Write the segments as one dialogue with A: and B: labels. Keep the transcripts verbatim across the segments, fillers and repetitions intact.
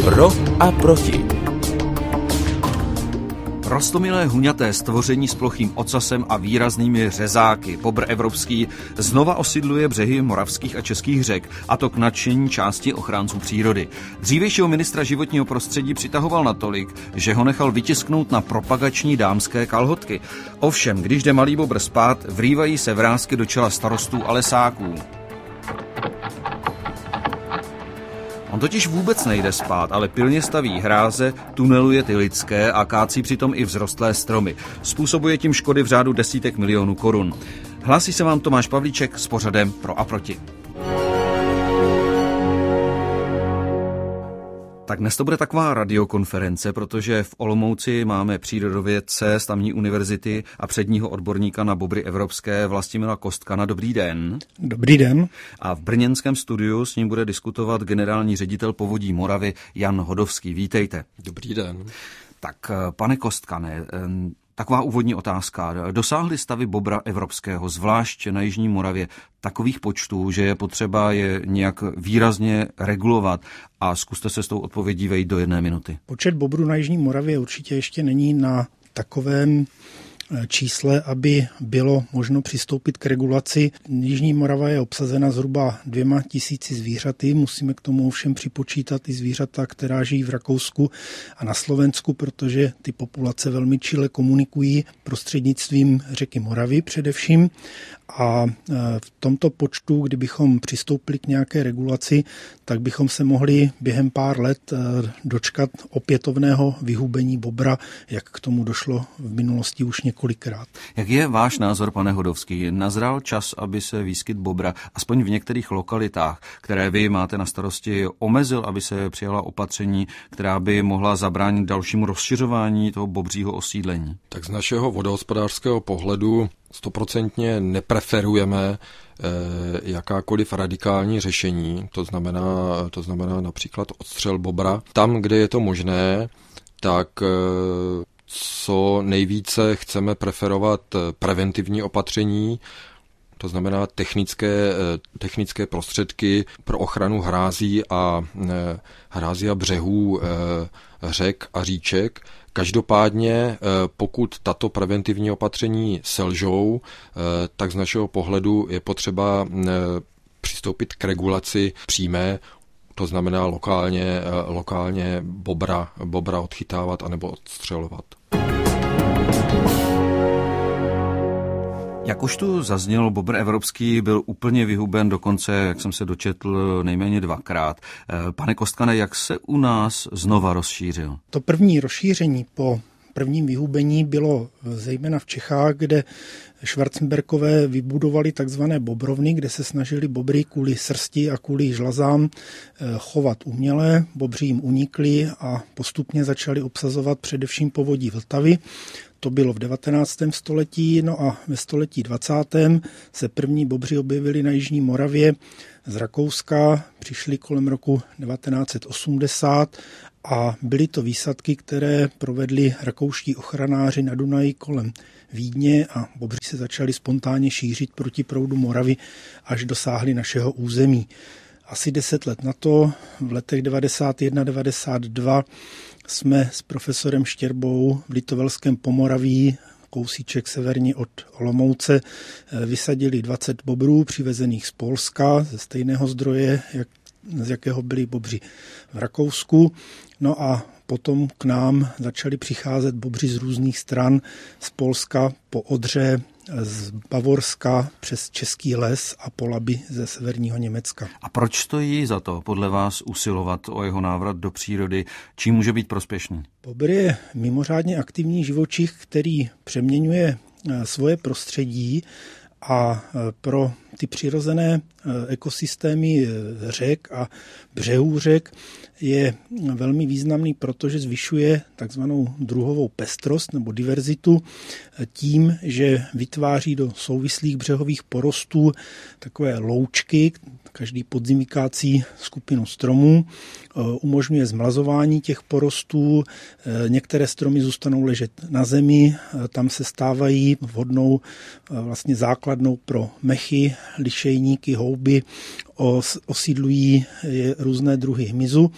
A: Pro a proti.
B: Roztomilé huňaté stvoření s plochým ocasem a výraznými řezáky, bobr evropský, znova osidluje břehy moravských a českých řek, a to k nadšení části ochránců přírody. Dřívějšího ministra životního prostředí přitahoval natolik, že ho nechal vytisknout na propagační dámské kalhotky. Ovšem, když jde malý bobr spát, vrývají se vrásky do čela starostů a lesáků. On totiž vůbec nejde spát, ale pilně staví hráze, tuneluje ty lidské a kácí přitom i vzrostlé stromy. Způsobuje tím škody v řádu desítek milionů korun. Hlásí se vám Tomáš Pavlíček s pořadem Pro a proti. Tak dnes to bude taková radiokonference, protože v Olomouci máme přírodovědce z tamní univerzity a předního odborníka na bobry evropské Vlastimila Kostkana. Dobrý den.
C: Dobrý den.
B: A v brněnském studiu s ním bude diskutovat generální ředitel Povodí Moravy Jan Hodovský. Vítejte.
D: Dobrý den.
B: Tak, pane Kostkane, taková úvodní otázka. Dosáhly stavy bobra evropského, zvlášť na jižní Moravě, takových počtů, že je potřeba je nějak výrazně regulovat, a zkuste se s tou odpovědí vejít do jedné minuty.
C: Počet bobrů na jižní Moravě určitě ještě není na takovém čísle, aby bylo možno přistoupit k regulaci. Jižní Morava je obsazena zhruba dvěma tisíci zvířaty. Musíme k tomu ovšem připočítat i zvířata, která žijí v Rakousku a na Slovensku, protože ty populace velmi čile komunikují prostřednictvím řeky Moravy především. A v tomto počtu, kdybychom přistoupili k nějaké regulaci, tak bychom se mohli během pár let dočkat opětovného vyhubení bobra, jak k tomu došlo v minulosti už několikrát.
B: Jak je váš názor, pane Hodovský? Nazral čas, aby se výskyt bobra, aspoň v některých lokalitách, které vy máte na starosti, omezil, aby se přijala opatření, která by mohla zabránit dalšímu rozšiřování toho bobřího osídlení?
D: Tak z našeho vodohospodářského pohledu stoprocentně nepreferujeme e, jakákoliv radikální řešení, to znamená, to znamená například odstřel bobra. Tam, kde je to možné, tak e, co nejvíce chceme preferovat preventivní opatření, to znamená technické, technické prostředky pro ochranu hrází a, hrází a břehů řek a říček. Každopádně, pokud tato preventivní opatření selžou, tak z našeho pohledu je potřeba přistoupit k regulaci přímé, to znamená lokálně, lokálně bobra, bobra odchytávat anebo odstřelovat.
B: Jak už tu zaznělo, bobr evropský byl úplně vyhuben, dokonce, jak jsem se dočetl, nejméně dvakrát. Pane Kostkane, jak se u nás znova rozšířil?
C: To první rozšíření po prvním vyhubení bylo zejména v Čechách, kde Schwarzenberkové vybudovali takzvané bobrovny, kde se snažili bobry kvůli srsti a kvůli žlazám chovat uměle. Bobři jim unikli a postupně začali obsazovat především povodí Vltavy. To bylo v devatenáctém století, no a ve století dvacátém se první bobři objevili na jižní Moravě z Rakouska, přišli kolem roku devatenáct set osmdesát a byly to výsadky, které provedli rakouští ochranáři na Dunaji kolem Vídně a bobři se začali spontánně šířit proti proudu Moravy, až dosáhli našeho území. Asi deset let na to, v letech devadesát jedna devadesát dva, jsme s profesorem Štěrbou v Litovelském Pomoraví, kousíček severně od Olomouce, vysadili dvacet bobrů přivezených z Polska, ze stejného zdroje, jak, z jakého byli bobři v Rakousku. No a potom k nám začali přicházet bobři z různých stran, z Polska po Odře, z Bavorska přes Český les a po Labi ze severního Německa.
B: A proč stojí za to podle vás usilovat o jeho návrat do přírody? Čím může být prospěšný?
C: Bobr je mimořádně aktivní živočich, který přeměňuje svoje prostředí a pro ty přirozené ekosystémy řek a břehů řek je velmi významný, protože zvyšuje takzvanou druhovou pestrost nebo diverzitu tím, že vytváří do souvislých břehových porostů takové loučky, každý podzim vykácí skupinu stromů, umožňuje zmlazování těch porostů, některé stromy zůstanou ležet na zemi, tam se stávají vhodnou vlastně základnou pro mechy, lišejníky, houby, osídlují různé druhy hmyzu.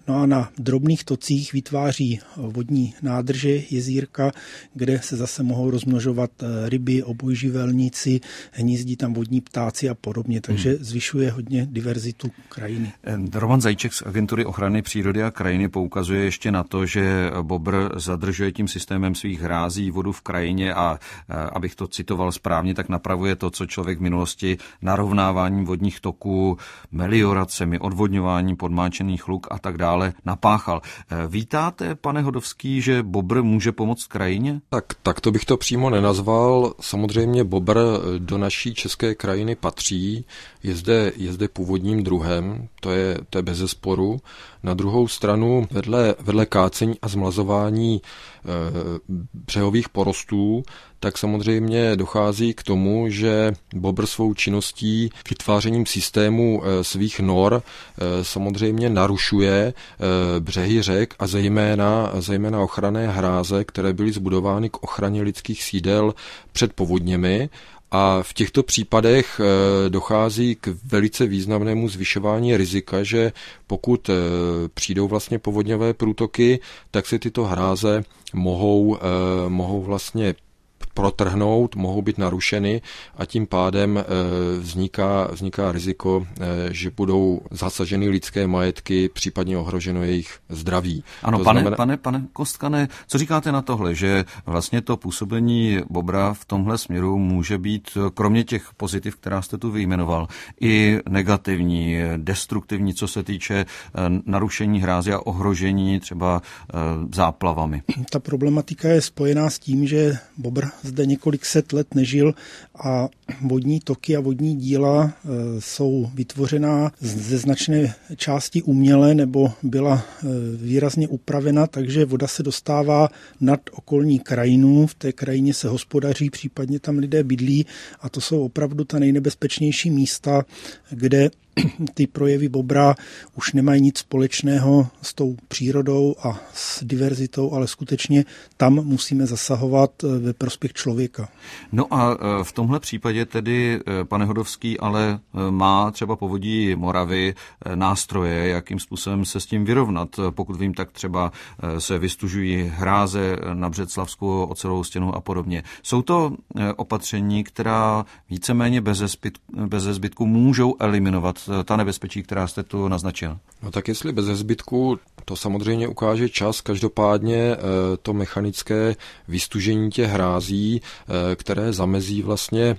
C: No a na drobných tocích vytváří vodní nádrže, jezírka, kde se zase mohou rozmnožovat ryby, obojživelníci, hnízdí tam vodní ptáci a podobně, takže hmm. zvyšuje hodně diverzitu krajiny.
B: Roman Zajíček z Agentury ochrany přírody a krajiny poukazuje ještě na to, že bobr zadržuje tím systémem svých hrází vodu v krajině a, abych to citoval správně, tak napravuje to, co člověk v minulosti narovnáváním vodních toků, melioracemi, odvodňováním podmáčených luk a tak dále napáchal. Vítáte, pane Hodovský, že bobr může pomoct krajině?
D: Tak, tak to bych to přímo nenazval. Samozřejmě bobr do naší české krajiny patří, je zde, je zde původním druhem, to je, to je bezesporu. Na druhou stranu vedle, vedle kácení a zmlazování e, břehových porostů, tak samozřejmě dochází k tomu, že bobr svou činností, vytvářením systému e, svých nor e, samozřejmě narušuje e, břehy řek a zejména, zejména ochranné hráze, které byly zbudovány k ochraně lidských sídel před povodněmi. A v těchto případech dochází k velice významnému zvyšování rizika, že pokud přijdou vlastně povodňové průtoky, tak se tyto hráze mohou, mohou vlastně protrhnout, mohou být narušeny a tím pádem vzniká, vzniká riziko, že budou zasaženy lidské majetky, případně ohroženo jejich zdraví.
B: Ano,
D: to
B: pane,
D: znamená...
B: pane, pane Kostkane, co říkáte na tohle, že vlastně to působení bobra v tomhle směru může být, kromě těch pozitiv, která jste tu vyjmenoval, i negativní, destruktivní, co se týče narušení hrázy a ohrožení třeba záplavami?
C: Ta problematika je spojená s tím, že bobr zde několik set let nežil a vodní toky a vodní díla e, jsou vytvořená ze značné části uměle nebo byla e, výrazně upravena, takže voda se dostává nad okolní krajinu, v té krajině se hospodaří, případně tam lidé bydlí a to jsou opravdu ta nejnebezpečnější místa, kde ty projevy bobra už nemají nic společného s tou přírodou a s diverzitou, ale skutečně tam musíme zasahovat ve prospěch člověka.
B: No a v tomhle případě tedy, pane Hodovský, ale má třeba Povodí Moravy nástroje, jakým způsobem se s tím vyrovnat. Pokud vím, tak třeba se vystužují hráze na Břeclavsku, ocelovou stěnu a podobně. Jsou to opatření, která víceméně beze zbytku, beze zbytku můžou eliminovat ta nebezpečí, která jste tu naznačil?
D: No tak jestli beze zbytku, to samozřejmě ukáže čas. Každopádně to mechanické vystužení těch hrází, které zamezí vlastně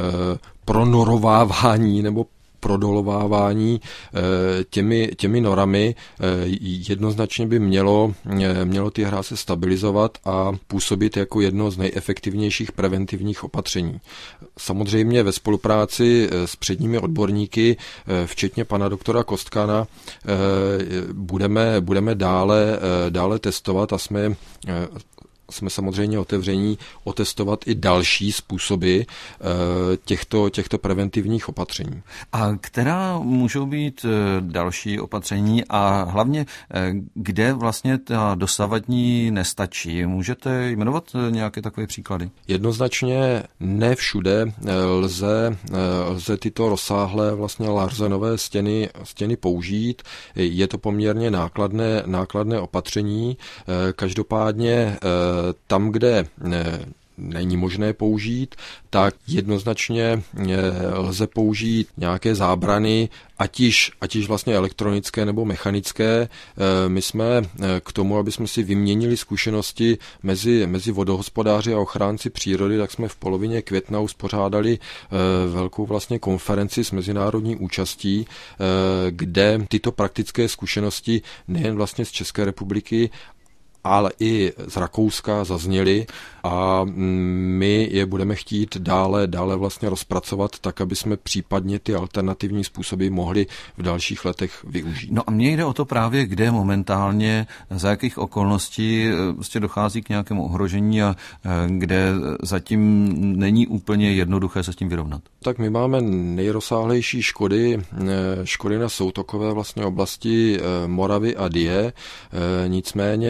D: pronorovávání nebo prodolovávání těmi, těmi norami jednoznačně by mělo, mělo ty hráze stabilizovat a působit jako jedno z nejefektivnějších preventivních opatření. Samozřejmě ve spolupráci s předními odborníky, včetně pana doktora Kostkana, budeme, budeme dále, dále testovat a jsme jsme samozřejmě otevření otestovat i další způsoby těchto, těchto preventivních opatření.
B: A která můžou být další opatření a hlavně, kde vlastně ta dosavadní nestačí? Můžete jmenovat nějaké takové příklady?
D: Jednoznačně ne všude lze, lze tyto rozsáhlé vlastně larzenové stěny, stěny použít. Je to poměrně nákladné, nákladné opatření. Každopádně tam, kde není možné použít, tak jednoznačně lze použít nějaké zábrany, ať již, ať již vlastně elektronické nebo mechanické. My jsme k tomu, aby jsme si vyměnili zkušenosti mezi, mezi vodohospodáři a ochránci přírody, tak jsme v polovině května uspořádali velkou vlastně konferenci s mezinárodní účastí, kde tyto praktické zkušenosti nejen vlastně z České republiky, ale i z Rakouska zazněly a my je budeme chtít dále, dále vlastně rozpracovat tak, aby jsme případně ty alternativní způsoby mohli v dalších letech využít.
B: No a mně jde o to právě, kde momentálně, za jakých okolností vlastně dochází k nějakému ohrožení a kde zatím není úplně jednoduché se s tím vyrovnat.
D: Tak my máme nejrozsáhlejší škody, škody na soutokové vlastně oblasti Moravy a Dyje, nicméně ty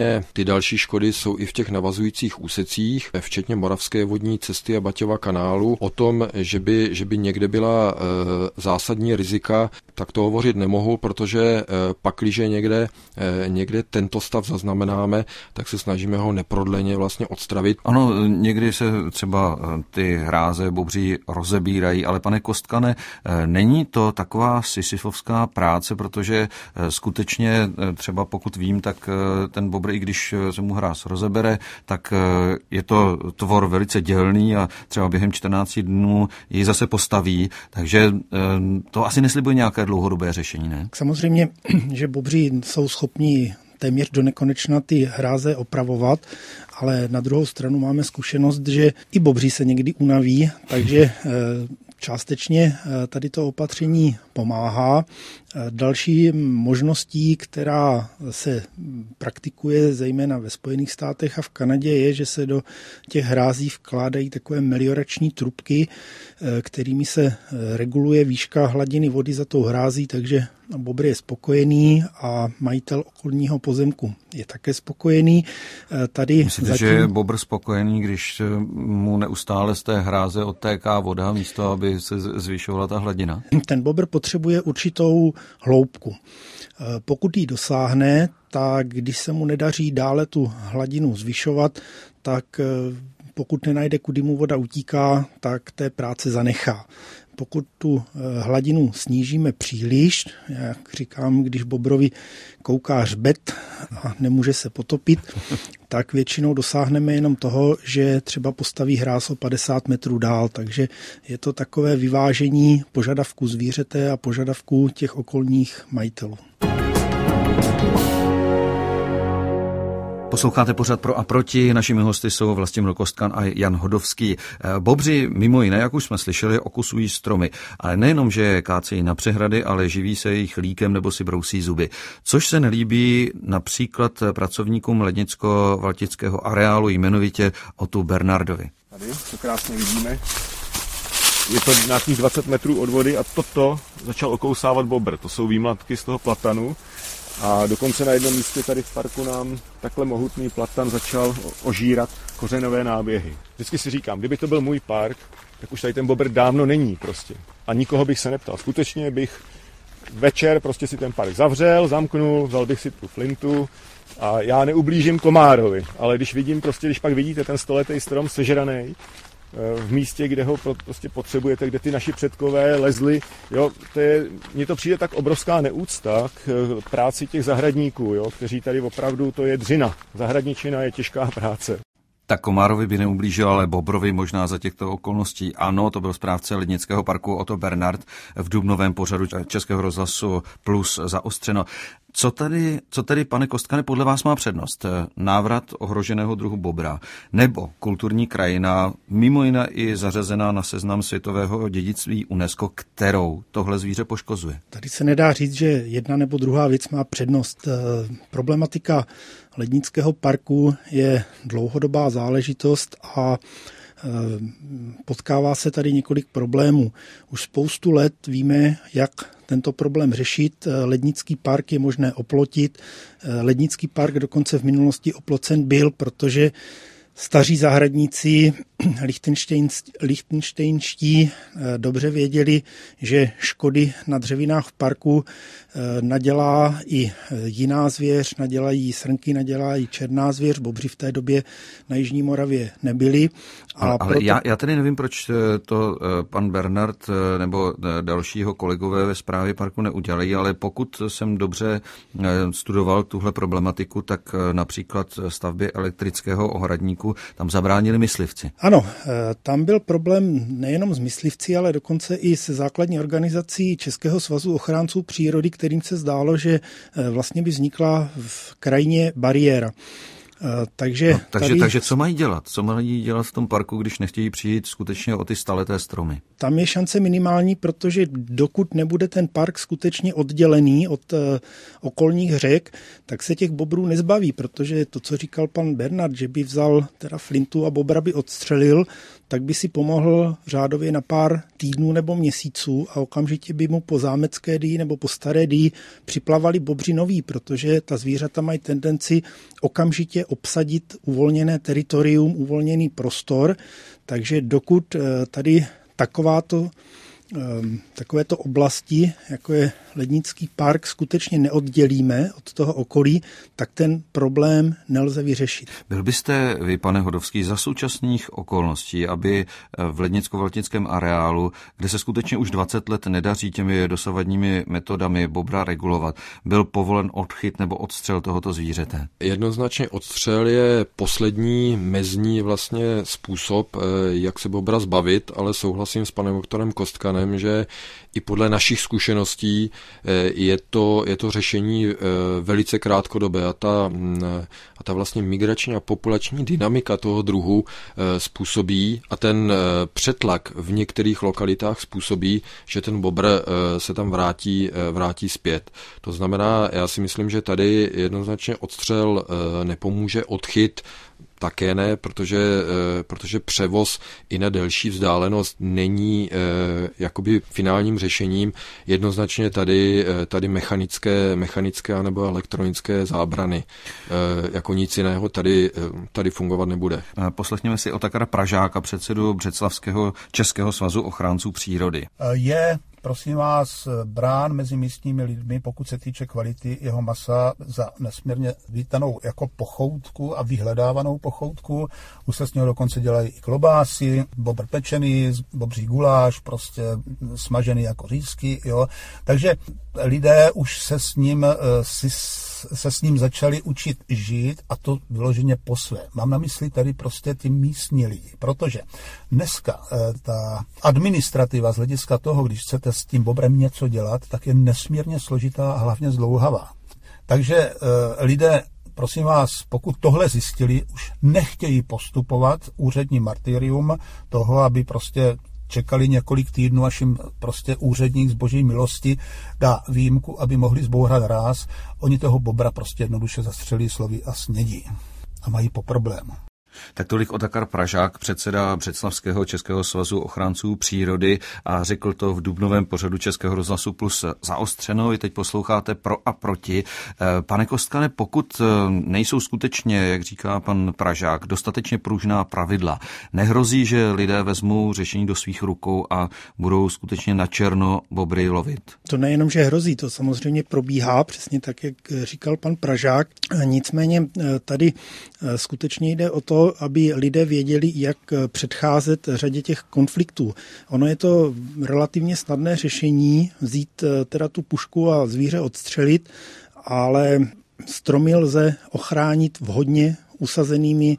D: ty další škody jsou i v těch navazujících úsecích, včetně Moravské vodní cesty a Baťova kanálu. O tom, že by, že by někde byla e, zásadní rizika, tak to hovořit nemohu, protože e, pakliže někde, e, někde tento stav zaznamenáme, tak se snažíme ho neprodleně vlastně odstravit.
B: Ano, někdy se třeba ty hráze, bobří rozebírají, ale pane Kostkane, není to taková sisyfovská práce, protože skutečně třeba pokud vím, tak ten bobr, i když se mu hráz rozebere, tak je to tvor velice dělný a třeba během čtrnácti dnů ji zase postaví, takže to asi neslibuje nějaké dlouhodobé řešení, ne?
C: Samozřejmě, že bobři jsou schopni téměř do nekonečna ty hráze opravovat, ale na druhou stranu máme zkušenost, že i bobři se někdy unaví, takže částečně tady to opatření pomáhá. Další možností, která se praktikuje zejména ve Spojených státech a v Kanadě, je, že se do těch hrází vkládají takové meliorační trubky, kterými se reguluje výška hladiny vody za tou hrází, takže bobr je spokojený a majitel okolního pozemku je také spokojený. Tady
B: Myslíte, zatím... že je bobr spokojený, když mu neustále z té hráze odtéká voda, místo aby se zvyšovala ta hladina?
C: Ten bobr potřebuje určitou hloubku. Pokud ji dosáhne, tak když se mu nedaří dále tu hladinu zvyšovat, tak pokud nenajde, kudy mu voda utíká, tak té práce zanechá. Pokud tu hladinu snížíme příliš, jak říkám, když bobrovi kouká hřbet a nemůže se potopit, tak většinou dosáhneme jenom toho, že třeba postaví hráz o padesát metrů dál, takže je to takové vyvážení požadavku zvířete a požadavku těch okolních majitelů.
B: Posloucháte pořad Pro a proti, našimi hosty jsou Vlastimil Kostkan a Jan Hodovský. Bobři mimo jiné, jak už jsme slyšeli, okusují stromy, ale nejenom, že kácejí na přehrady, ale živí se jejich líkem nebo si brousí zuby. Což se nelíbí například pracovníkům lednicko-valtického areálu, jmenovitě Otu Bernardovi.
A: Tady to krásně vidíme. Je to nějakých dvacet metrů od vody a toto začal okousávat bobr. To jsou výmlatky z toho platanu. A dokonce na jednom místě tady v parku nám takhle mohutný platan začal ožírat kořenové náběhy. Vždycky si říkám, kdyby to byl můj park, tak už tady ten bobr dávno není prostě. A nikoho bych se neptal. Skutečně bych večer prostě si ten park zavřel, zamknul, vzal bych si tu flintu a já neublížím komárovi. Ale když vidím prostě, když pak vidíte ten stoletý strom sežranej, v místě, kde ho prostě potřebujete, kde ty naši předkové lezli. Jo, to je, mně to přijde tak obrovská neúcta k práci těch zahradníků, jo, kteří tady opravdu, to je dřina. Zahradničina je těžká práce.
B: Tak komárovi by neublížil, ale bobrovi možná za těchto okolností. Ano, to byl správce Lednického parku Otto Bernard v dubnovém pořadu Českého rozhlasu Plus zaostřeno. Co tady, co tady, pane Kostkane, podle vás má přednost? Návrat ohroženého druhu bobra nebo kulturní krajina, mimo jiné i zařazená na seznam světového dědictví UNESCO, kterou tohle zvíře poškozuje? Tady
C: se nedá říct, že jedna nebo druhá věc má přednost. Problematika Lednického parku je dlouhodobá záležitost a potkává se tady několik problémů. Už spoustu let víme, jak tento problém řešit. Lednický park je možné oplotit. Lednický park dokonce v minulosti oplocen byl, protože staří zahradníci lichtenštejnští dobře věděli, že škody na dřevinách v parku nadělá i jiná zvěř, nadělají srnky, nadělají černá zvěř, bobři v té době na Jižní Moravě nebyli.
B: A ale proto... já, já tedy nevím, proč to pan Bernard nebo dalšího kolegové ve správě parku neudělají, ale pokud jsem dobře studoval tuhle problematiku, tak například stavbě elektrického ohradníku tam zabránili myslivci.
C: Ano, tam byl problém nejenom s myslivci, ale dokonce i se základní organizací Českého svazu ochránců přírody, kterým se zdálo, že vlastně by vznikla v krajině bariéra. Takže,
B: no, takže,
C: tady,
B: takže co mají dělat? Co mají dělat v tom parku, když nechtějí přijít skutečně o ty staleté stromy?
C: Tam je šance minimální, protože dokud nebude ten park skutečně oddělený od uh, okolních řek, tak se těch bobrů nezbaví, protože to, co říkal pan Bernard, že by vzal teda flintu a bobra by odstřelil, tak by si pomohl řádově na pár týdnů nebo měsíců a okamžitě by mu po zámecké dý nebo po staré dý připlavali bobři noví, protože ta zvířata mají tendenci okamžitě obsadit uvolněné teritorium, uvolněný prostor, takže dokud tady takováto takovéto oblasti, jako je Lednický park, skutečně neoddělíme od toho okolí, tak ten problém nelze vyřešit.
B: Byl byste vy, pane Hodovský, za současných okolností, aby v Lednicko-Valtickém areálu, kde se skutečně už dvacet let nedaří těmi dosavadními metodami bobra regulovat, byl povolen odchyt nebo odstřel tohoto zvířete?
D: Jednoznačně odstřel je poslední mezní vlastně způsob, jak se bobra zbavit, ale souhlasím s panem doktorem Kostkanem, že i podle našich zkušeností je to, je to řešení velice krátkodobé a ta, a ta vlastně migrační a populační dynamika toho druhu způsobí a ten přetlak v některých lokalitách způsobí, že ten bobr se tam vrátí, vrátí zpět. To znamená, já si myslím, že tady jednoznačně odstřel nepomůže, odchyt také ne, protože, protože převoz i na delší vzdálenost není jakoby finálním řešením. Jednoznačně tady, tady mechanické, mechanické nebo elektronické zábrany. Jako nic jiného tady, tady fungovat nebude.
B: Poslechněme si Otakara Pražáka, předsedu Břeclavského Českého svazu ochránců přírody.
E: Je prosím vás, brán mezi místními lidmi, pokud se týče kvality jeho masa, za nesmírně vítanou jako pochoutku a vyhledávanou pochoutku. Už se s něho dokonce dělají i klobásy, bobr pečený, bobří guláš, prostě smažený jako řízky, jo. Takže lidé už se s ním si se s ním začali učit žít a to vyloženě po své. Mám na mysli tady prostě ty místní lidi, protože dneska ta administrativa z hlediska toho, když chcete s tím bobrem něco dělat, tak je nesmírně složitá a hlavně zdlouhavá. Takže lidé, prosím vás, pokud tohle zjistili, už nechtějí postupovat úřední martyrium toho, aby prostě čekali několik týdnů, až jim prostě úředník z boží milosti dá výjimku, aby mohli zbourat ráz. Oni toho bobra prostě jednoduše zastřelí slovy a snědí. A mají po problému.
B: Tak tolik Otakar Pražák, předseda Břeclavského Českého svazu ochránců přírody, a řekl to v dubnovém pořadu Českého rozhlasu Plus Zaostřeno. Vy teď posloucháte Pro a proti. Pane Kostkane, pokud nejsou skutečně, jak říká pan Pražák, dostatečně pružná pravidla, nehrozí, že lidé vezmou řešení do svých rukou a budou skutečně na černo bobry lovit?
C: To nejenom, že hrozí, to samozřejmě probíhá, přesně tak, jak říkal pan Pražák. Nicméně tady skutečně jde o to, aby lidé věděli, jak předcházet řadě těch konfliktů. Ono je to relativně snadné řešení, vzít teda tu pušku a zvíře odstřelit, ale stromy lze ochránit vhodně usazenými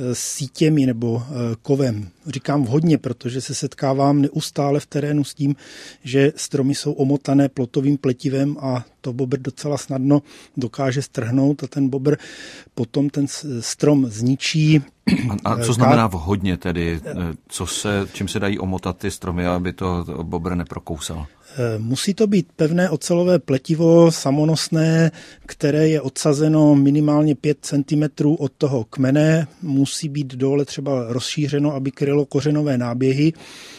C: sítěmi nebo kovem. Říkám vhodně, protože se setkávám neustále v terénu s tím, že stromy jsou omotané plotovým pletivem a to bobr docela snadno dokáže strhnout a ten bobr potom ten strom zničí.
B: A co znamená vhodně tedy? Co se, čím se dají omotat ty stromy, aby to bobr neprokousal?
C: Musí to být pevné ocelové pletivo, samonosné, které je odsazeno minimálně pět centimetrů od toho kmene. Musí být dole třeba rozšířeno, aby krylo kořenové náběhy.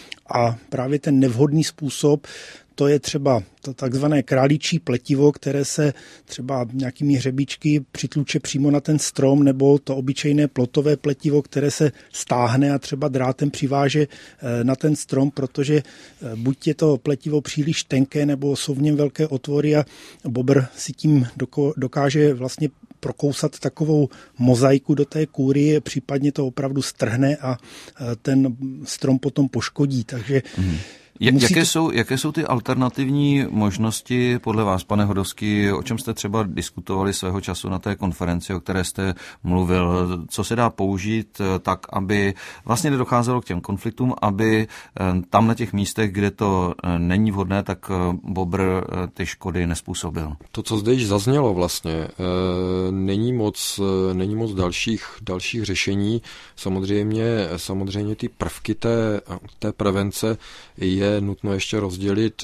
C: A právě ten nevhodný způsob, to je třeba to takzvané králičí pletivo, které se třeba nějakými hřebíčky přitluče přímo na ten strom, nebo to obyčejné plotové pletivo, které se stáhne a třeba drátem přiváže na ten strom, protože buď je to pletivo příliš tenké, nebo jsou v něm velké otvory a bobr si tím dokáže vlastně prokousat takovou mozaiku do té kůry, případně to opravdu strhne a ten strom potom poškodí. Takže mm.
B: Jaké jsou, jaké jsou ty alternativní možnosti podle vás, pane Hodovský, o čem jste třeba diskutovali svého času na té konferenci, o které jste mluvil, co se dá použít tak, aby vlastně nedocházelo k těm konfliktům, aby tam na těch místech, kde to není vhodné, tak bobr ty škody nezpůsobil?
D: To, co zde již zaznělo vlastně, není moc, není moc dalších, dalších řešení. Samozřejmě, samozřejmě ty prvky té, té prevence je nutno ještě rozdělit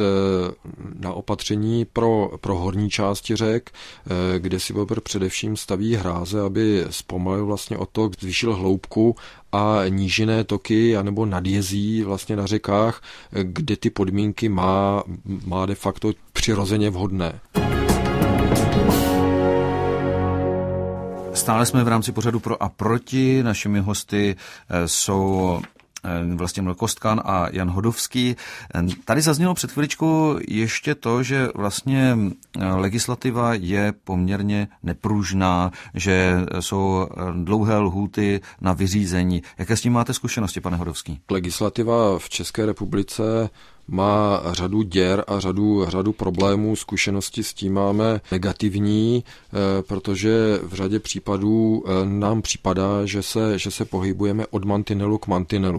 D: na opatření pro, pro horní části řek, kde si bobr především staví hráze, aby zpomalil vlastně otok, zvýšil hloubku a nížinné toky anebo nadjezí vlastně na řekách, kde ty podmínky má, má de facto přirozeně vhodné.
B: Stále jsme v rámci pořadu Pro a proti. Našimi hosty jsou Vlastimil Kostkan a Jan Hodovský. Tady zaznělo před chviličkou ještě to, že vlastně legislativa je poměrně nepružná, že jsou dlouhé lhůty na vyřízení. Jaké s tím máte zkušenosti, pane Hodovský?
D: Legislativa v České republice má řadu děr a řadu, řadu problémů. Zkušenosti s tím máme negativní, protože v řadě případů nám připadá, že se, že se pohybujeme od mantinelu k mantinelu.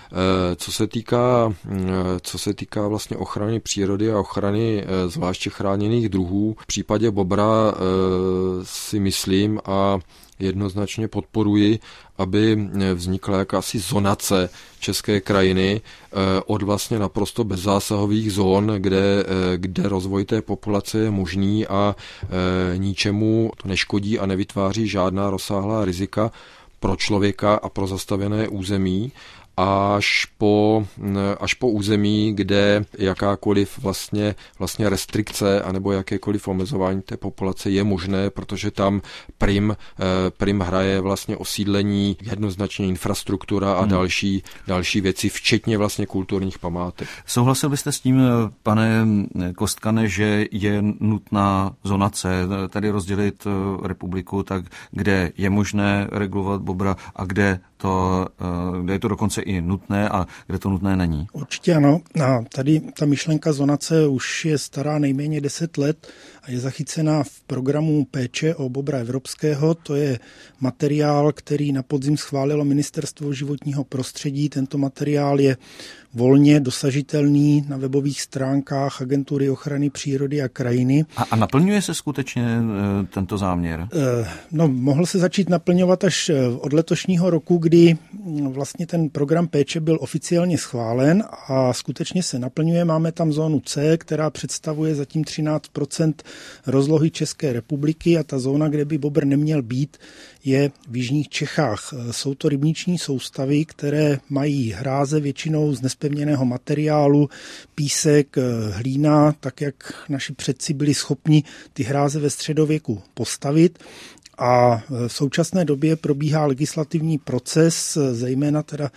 D: Co se týká, co se týká vlastně ochrany přírody a ochrany zvláště chráněných druhů, v případě bobra si myslím a jednoznačně podporuji, aby vznikla jakási zonace české krajiny od vlastně naprosto bezzásahových zón, kde, kde rozvoj té populace je možný a ničemu to neškodí a nevytváří žádná rozsáhlá rizika pro člověka a pro zastavěné území, až po, až po území, kde jakákoliv vlastně, vlastně restrikce anebo jakékoliv omezování té populace je možné, protože tam prim, prim hraje vlastně osídlení, jednoznačně infrastruktura a hmm. další, další věci, včetně vlastně kulturních památek.
B: Souhlasil byste s tím, pane Kostkane, že je nutná zonace, tedy rozdělit republiku tak, kde je možné regulovat bobra a kde to, kde je to dokonce i nutné a kde to nutné není?
C: Určitě ano. A tady ta myšlenka zonace už je stará nejméně deset let a je zachycená v programu péče o bobra evropského. To je materiál, který na podzim schválilo Ministerstvo životního prostředí. Tento materiál je volně dosažitelný na webových stránkách Agentury ochrany přírody a krajiny.
B: A, a naplňuje se skutečně e, tento záměr?
C: E, no, mohl se začít naplňovat až od letošního roku, kdy vlastně ten program péče byl oficiálně schválen a skutečně se naplňuje. Máme tam zónu C, která představuje zatím třináct procent rozlohy České republiky a ta zóna, kde by bobr neměl být, je v jižních Čechách. Jsou to rybniční soustavy, které mají hráze většinou z nespevněného materiálu, písek, hlína, tak jak naši předci byli schopni ty hráze ve středověku postavit. A v současné době probíhá legislativní proces, zejména teda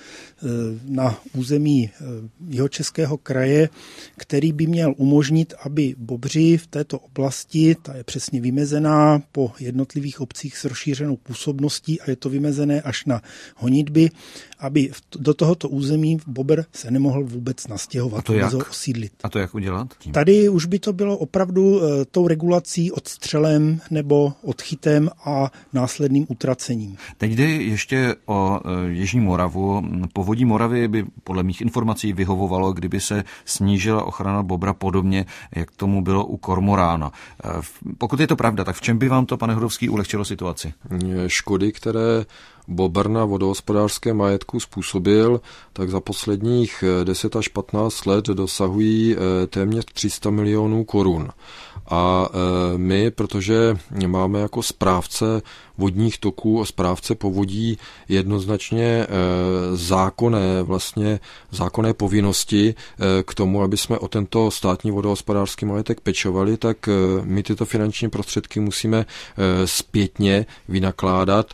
C: na území Jihočeského kraje, který by měl umožnit, aby bobři v této oblasti, ta je přesně vymezená po jednotlivých obcích s rozšířenou působností a je to vymezené až na honitby, aby do tohoto území bobr se nemohl vůbec nastěhovat,
B: a to jak?
C: osídlit.
B: A to jak udělat? Tím?
C: Tady už by to bylo opravdu tou regulací odstřelem nebo odchytem a následným utracením.
B: Teď jde ještě o Jižní Moravu. Povodí Moravy by podle mých informací vyhovovalo, kdyby se snížila ochrana bobra podobně, jak tomu bylo u kormorána. Pokud je to pravda, tak v čem by vám to, pane Hodovský, ulehčilo situaci?
D: Škody, které bobr na vodohospodářském majetku způsobil, tak za posledních deset až patnáct let dosahují téměř tři sta milionů korun. A my, protože máme jako správce vodních toků, správce povodí jednoznačně zákonné, vlastně zákonné povinnosti k tomu, aby jsme o tento státní vodohospodářský majetek pečovali, tak my tyto finanční prostředky musíme zpětně vynakládat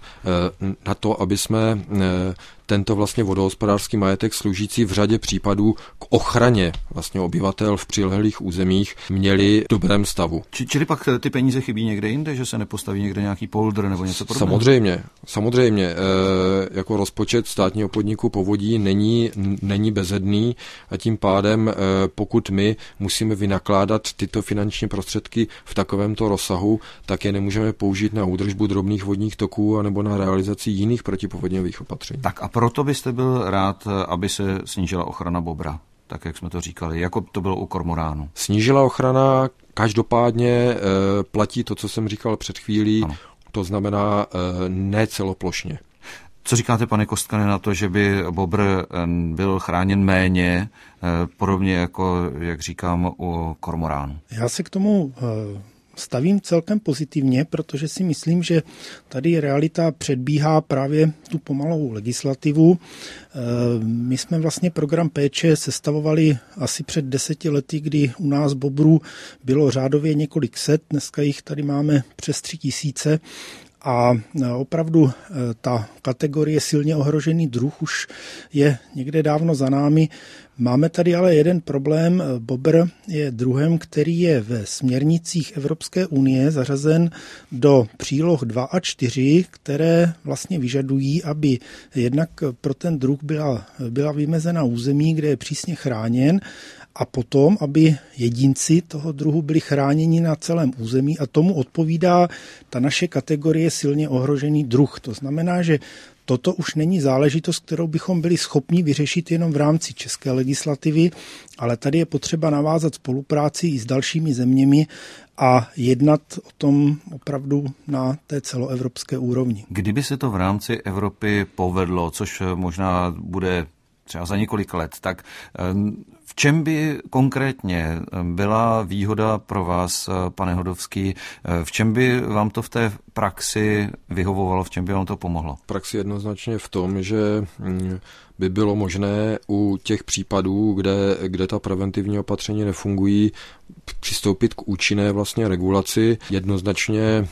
D: na to, aby jsme tento vlastně vodohospodářský majetek sloužící v řadě případů k ochraně vlastně obyvatel v přilehlých územích měli v dobrém stavu.
B: Či, čili pak ty peníze chybí někde jinde, že se nepostaví někde nějaký poldr nebo něco podobného?
D: Samozřejmě, samozřejmě. E, jako rozpočet státního podniku povodí není, není bezedný a tím pádem, e, pokud my musíme vynakládat tyto finanční prostředky v takovémto rozsahu, tak je nemůžeme použít na údržbu drobných vodních toků anebo na realizaci jiných protipovodňových opatření.
B: Tak a proto byste byl rád, aby se snížila ochrana bobra, tak jak jsme to říkali, jako to bylo u kormoránu.
D: Snížila ochrana, každopádně e, platí to, co jsem říkal před chvílí, ano. To znamená e, ne celoplošně.
B: Co říkáte, pane Kostkane, na to, že by bobr byl chráněn méně, podobně jako, jak říkám, u kormoránu?
C: Já se k tomu stavím celkem pozitivně, protože si myslím, že tady realita předbíhá právě tu pomalou legislativu. My jsme vlastně program péče sestavovali asi před deseti lety, kdy u nás bobrů bylo řádově několik set, dneska jich tady máme přes tři tisíce. A opravdu ta kategorie silně ohrožený druh už je někde dávno za námi. Máme tady ale jeden problém. Bobr je druhem, který je ve směrnicích Evropské unie zařazen do příloh dva a čtyři, které vlastně vyžadují, aby jednak pro ten druh byla, byla vymezena území, kde je přísně chráněn, a potom, aby jedinci toho druhu byli chráněni na celém území, a tomu odpovídá ta naše kategorie silně ohrožený druh. To znamená, že toto už není záležitost, kterou bychom byli schopni vyřešit jenom v rámci české legislativy, ale tady je potřeba navázat spolupráci i s dalšími zeměmi a jednat o tom opravdu na té celoevropské úrovni.
B: Kdyby se to v rámci Evropy povedlo, což možná bude třeba za několik let, tak v čem by konkrétně byla výhoda pro vás, pane Hodovský, v čem by vám to v té praxi vyhovovalo, v čem by vám to pomohlo?
D: V praxi jednoznačně v tom, že by bylo možné u těch případů, kde, kde ta preventivní opatření nefungují, přistoupit k účinné vlastně regulaci jednoznačně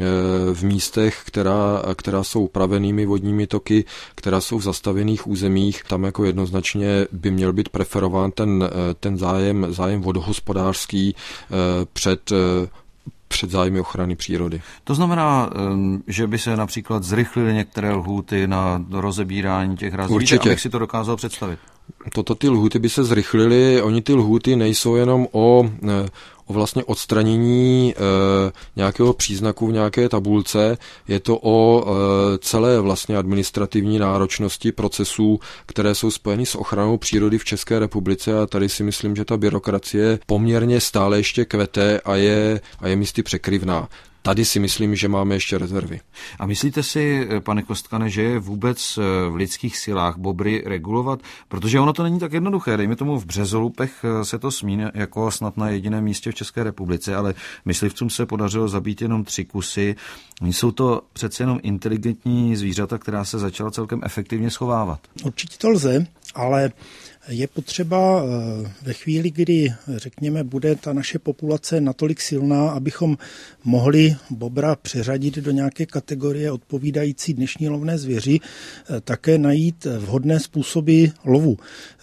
D: v místech, která, která jsou upravenými vodními toky, která jsou v zastavěných územích. Tam jako jednoznačně by měl být preferován ten, ten zájem, zájem vodohospodářský před před zájmy ochrany přírody.
B: To znamená, že by se například zrychlily některé lhůty na rozebírání těch razí, abych si to dokázal představit.
D: Toto ty lhůty by se zrychlily, oni ty lhůty nejsou jenom o, o vlastně odstranění e, nějakého příznaku v nějaké tabulce, je to o e, celé vlastně administrativní náročnosti procesů, které jsou spojeny s ochranou přírody v České republice, a tady si myslím, že ta byrokracie poměrně stále ještě kvete a je, a je místy překryvná. Tady si myslím, že máme ještě rezervy.
B: A myslíte si, pane Kostkane, že je vůbec v lidských silách bobry regulovat? Protože ono to není tak jednoduché. Dejme tomu, v Březolupech se to smí jako snad na jediném místě v České republice, ale myslivcům se podařilo zabít jenom tři kusy. Jsou to přece jenom inteligentní zvířata, která se začala celkem efektivně schovávat.
C: Určitě to lze, ale je potřeba ve chvíli, kdy, řekněme, bude ta naše populace natolik silná, abychom mohli bobra přeřadit do nějaké kategorie odpovídající dnešní lovné zvěři, také najít vhodné způsoby lovu,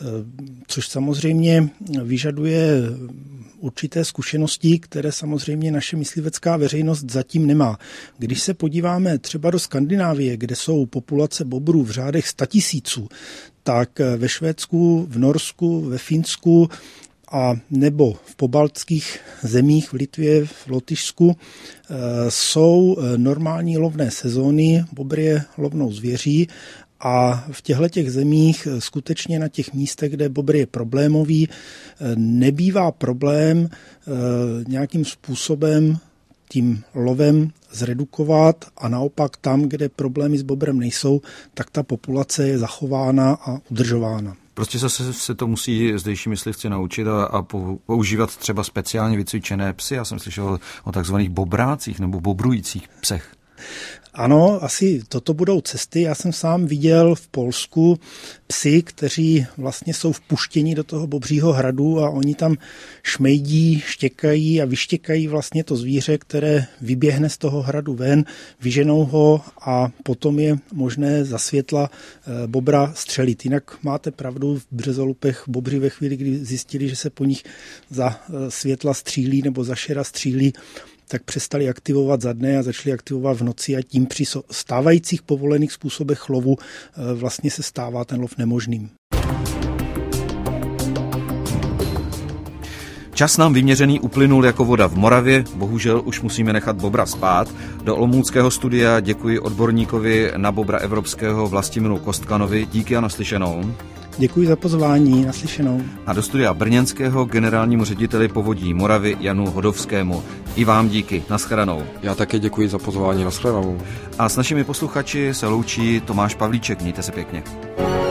C: což samozřejmě vyžaduje určité zkušenosti, které samozřejmě naše myslivecká veřejnost zatím nemá. Když se podíváme třeba do Skandinávie, kde jsou populace bobrů v řádech statisíců, tak ve Švédsku, v Norsku, ve Finsku a nebo v pobaltských zemích, v Litvě, v Lotyšsku jsou normální lovné sezóny, bobr je lovnou zvěří, a v těchto zemích skutečně na těch místech, kde bobr je problémový, nebývá problém nějakým způsobem tím lovem zredukovat, a naopak tam, kde problémy s bobrem nejsou, tak ta populace je zachována a udržována.
B: Prostě zase se to musí zdejší myslivci naučit a, a používat třeba speciálně vycvičené psy. Já jsem slyšel o takzvaných bobrácích nebo bobrujících psech.
C: Ano, asi toto budou cesty. Já jsem sám viděl v Polsku psy, kteří vlastně jsou vpuštěni do toho bobřího hradu a oni tam šmejdí, štěkají a vyštěkají vlastně to zvíře, které vyběhne z toho hradu ven, vyženou ho a potom je možné za světla bobra střelit. Jinak máte pravdu, v Březolupech bobři ve chvíli, kdy zjistili, že se po nich za světla střílí nebo za šera střílí, tak přestali aktivovat za dne a začali aktivovat v noci, a tím při stávajících povolených způsobech lovu vlastně se stává ten lov nemožným.
B: Čas nám vyměřený uplynul jako voda v Moravě, bohužel už musíme nechat bobra spát. Do olomouckého studia děkuji odborníkovi na bobra evropského Vlastimilu Kostkanovi, díky a naslyšenou.
C: Děkuji za pozvání, naslyšenou.
B: A do studia brněnského generálnímu řediteli Povodí Moravy Janu Hodovskému. I vám díky, nashledanou.
D: Já také děkuji za pozvání, nashledanou.
B: A s našimi posluchači se loučí Tomáš Pavlíček, mějte se pěkně.